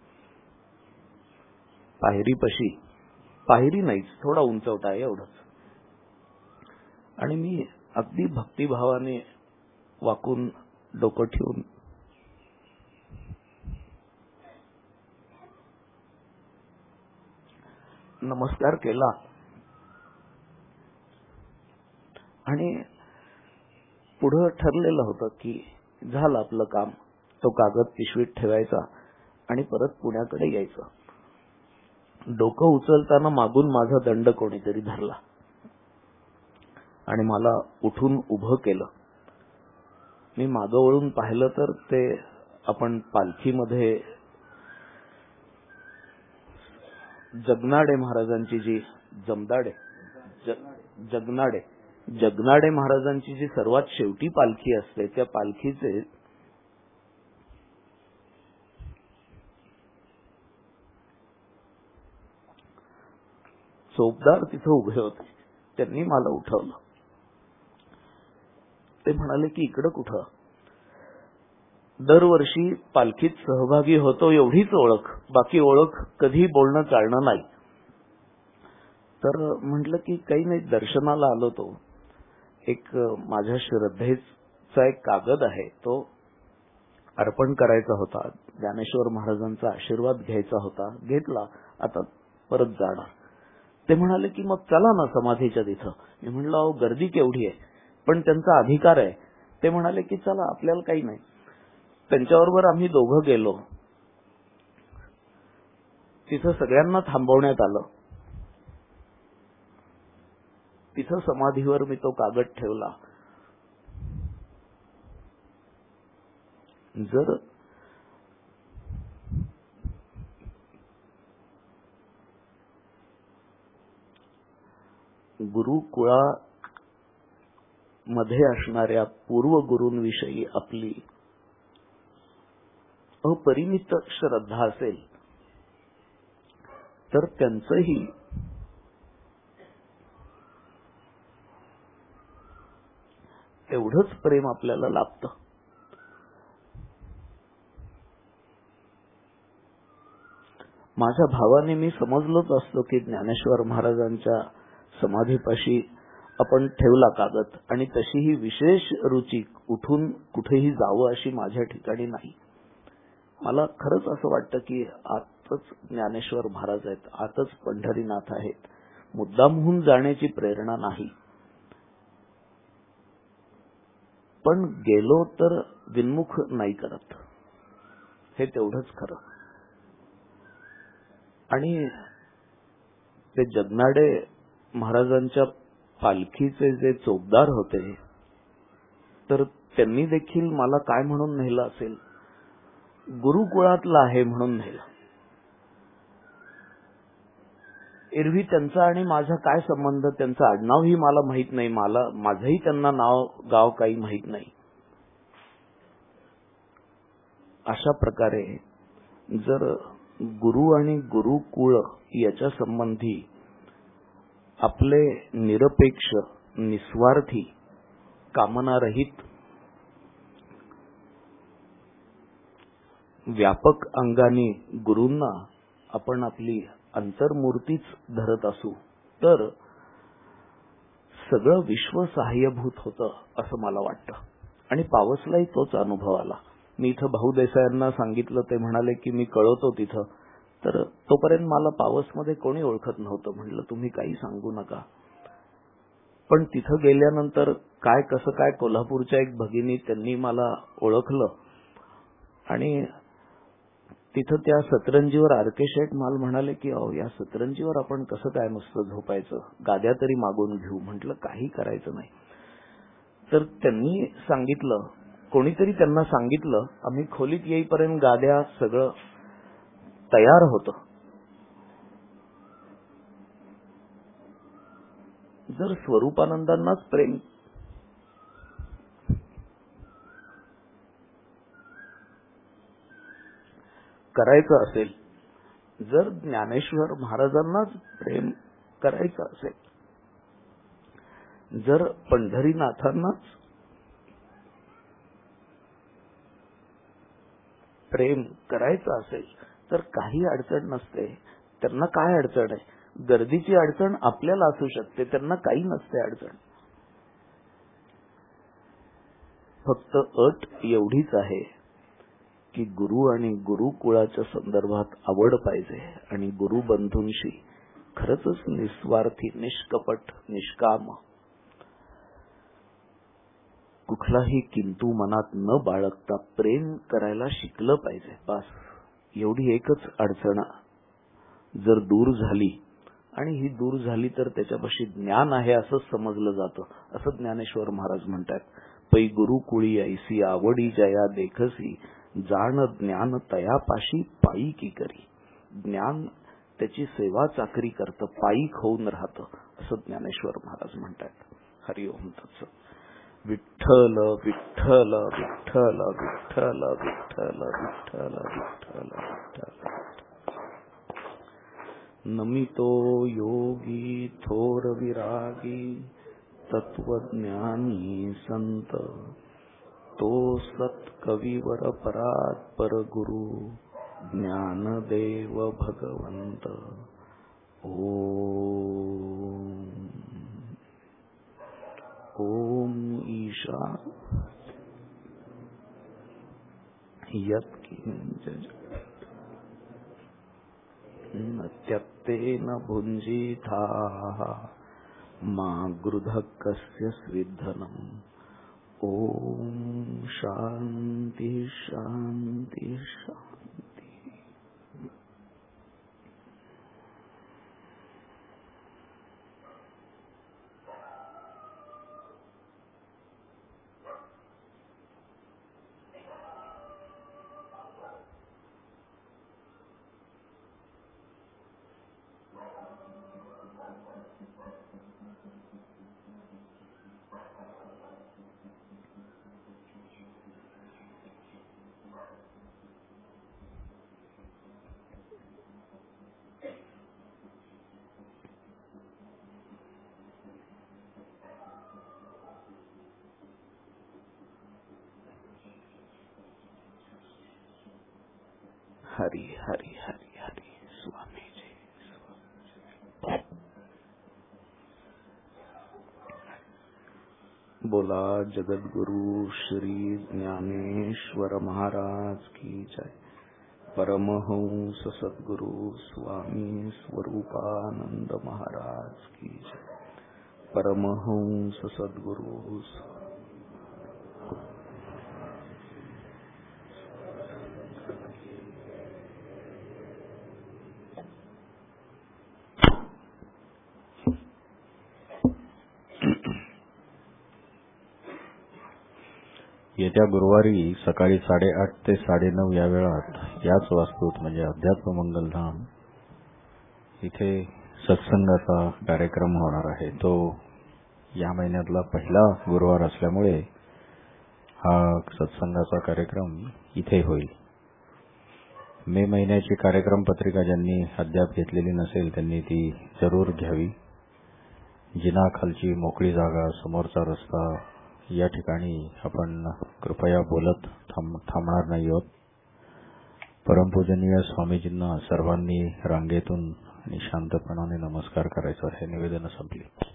पायरीपाशी. पायरी नाहीच, थोडा उंचवटा आहे एवढंच. आणि मी अगदी भक्तिभावाने वाकून डोकं ठेवून नमस्कार केला आणि पुढं ठरलेलं होतं की झालं आपलं काम. तो कागद पिशवीत ठेवायचा आणि परत पुण्याकडे यायचं. डोकं उचलताना मागून माझा दंड कोणीतरी धरला आणि मला उठून उभं केलं. मी मागं वळून पाहिलं तर ते आपण पालखीमध्ये जगनाडे महाराजांची जी जगनाडे महाराजांची जी सर्वात शेवटी पालखी असते त्या पालखीचे चौकदार तिथे उभे होते. त्यांनी मला उठवलं. ते म्हणाले की इकडं कुठं, दरवर्षी पालखीत सहभागी होतो एवढीच ओळख, बाकी ओळख कधी बोलणं चालणं नाही. तर म्हटलं की काही नाही, दर्शनाला आलो. तो एक माझ्या श्रद्धेचा एक कागद आहे, तो अर्पण करायचा होता, ज्ञानेश्वर महाराजांचा आशीर्वाद घ्यायचा होता, घेतला, आता परत जाणार. ते म्हणाले की मग चला ना समाधीच्या तिथं. मी म्हणलं अहो गर्दी केवढी आहे, पण त्यांचा अधिकार आहे. ते म्हणाले की चला आपल्याला काही नाही. त्यांच्याबरोबर आम्ही दोघं गेलो. तिथं सगळ्यांना थांबवण्यात आलं. तिथं समाधीवर मी तो कागद ठेवला. जर गुरुकुळामध्ये असणाऱ्या पूर्व गुरूंविषयी आपली अपरिमित श्रद्धा असेल तर त्यांचंही एवढंच प्रेम आपल्याला लाभतं. माझ्या भावाने मी समजलोच असतो की ज्ञानेश्वर महाराजांच्या समाधीपाशी आपण ठेवला कागद आणि तशी ही विशेष रुची उठून कुठेही जावं अशी माझ्या ठिकाणी नाही. मला खरंच असं वाटतं की आतच ज्ञानेश्वर महाराज आहेत, आतच पंढरीनाथ आहेत. मुद्दामहून जाण्याची प्रेरणा नाही, पण गेलो तर विन्मुख नाही करत, हे तेवढंच खरं. आणि ते जगनाडे महाराजांच्या पालखीचे जे चौकदार होते तर त्यांनी देखील मला काय म्हणून नेलं असेल, गुरुकुळातला आहे म्हणून नेलं. एरवी त्यांचा आणि माझा काय संबंध, त्यांचं आडनावही मला माहित नाही, माझंही त्यांना नाव गाव काही माहित नाही. अशा प्रकारे जर गुरु आणि गुरुकुळ याच्या संबंधी आपले निरपेक्ष, निस्वार्थी, कामनारहित, व्यापक अंगाने गुरूंना आपण आपली अंतर्मूर्तीच धरत असू तर सगळं विश्व सहाय्यभूत होतं असं मला वाटतं. आणि पावसलाही तोच अनुभव आला. मी इथं भाऊ देसायांना सांगितलं, ते म्हणाले की मी कळवतो तिथं. तर तोपर्यंत मला पावसमध्ये कोणी ओळखत नव्हतं. म्हटलं तुम्ही काही सांगू नका. पण तिथं गेल्यानंतर काय कसं काय, कोल्हापूरच्या एक भगिनी, त्यांनी मला ओळखलं आणि तिथं त्या सतरंजीवर आरके शेठ माल म्हणाले की अहो या सतरंजीवर आपण कसं काय नुसतं झोपायचं, गाद्या तरी मागून घेऊ. म्हटलं काही करायचं नाही. तर त्यांनी सांगितलं, कोणीतरी त्यांना सांगितलं, आम्ही खोलीत येईपर्यंत गाद्या सगळं तयार होतं. जर स्वरूपानंदांनाच प्रेम करायचं असेल, जर ज्ञानेश्वर महाराजांनाच प्रेम करायचं असेल, जर पंढरीनाथांनाच प्रेम करायचं असेल तर काही अडचण नसते. त्यांना काय अडचण आहे? गर्दीची अडचण आपल्याला असू शकते, त्यांना काही नसते अडचण. फक्त अट एवढीच आहे की गुरु आणि गुरुकुळाच्या संदर्भात आवड पाहिजे आणि गुरुबंधूंशी खरंच निस्वार्थी, निष्कपट, निष्काम, कुठलाही किंतु मनात न बाळगता प्रेम करायला शिकलं पाहिजे. बस एवढी एकच अडचण जर दूर झाली, आणि ही दूर झाली तर त्याच्यापाशी ज्ञान आहे असं समजलं जातं, असं ज्ञानेश्वर महाराज म्हणतात. पै गुरुकुळी ऐसी आवडी जया देखसी, जाण ज्ञान तयापाशी पायी की करी. ज्ञान त्याची सेवा चाकरी करतं, पायीक होऊन राहतं, असं ज्ञानेश्वर महाराज म्हणतात. हरिओम तत्सत. विठ्ठल विठ्ठल विठ्ठल विठ्ठल विठ्ठल विठ्ठल विठ्ठल विठ्ठल. नमितो योगी थोर विरागी, तत्वज्ञानी संत, तो सत कविवर परात पर गुरु, ज्ञानदेव भगवंत. ओम ओम ईशा यत्किंच त्यक्तेन भुञ्जीथा मा गृधः कस्य स्विद्धनम्. ओम शांति शांति शांति. हरी हरी हरी हरी. स्वामी जी. बोला जगद्गुरु श्री ज्ञानेश्वर महाराज की जय. परमहंस सद्गुरु स्वामी स्वरूपानंद महाराज की जय. परमहंस सद्गुरु. येत्या गुरुवारी सकाळी 8:30 ते 9:30 या वेळात याच वास्तूत म्हणजे अध्यात्म मंगलधाम इथे सत्संगाचा कार्यक्रम होणार आहे. तो या महिन्यातला पहिला गुरुवार असल्यामुळे हा सत्संगाचा कार्यक्रम इथे होईल. मे महिन्याची कार्यक्रम पत्रिका ज्यांनी अद्याप घेतलेली नसेल त्यांनी ती जरूर घ्यावी. जिनाखालची मोकळी जागा, समोरचा रस्ता, या ठिकाणी आपण कृपया बोलत थांबणार नाही आहोत. परमपूजनीय स्वामीजींना सर्वांनी रांगेतून आणि शांतपणाने नमस्कार करायचा आहे. निवेदन संपली.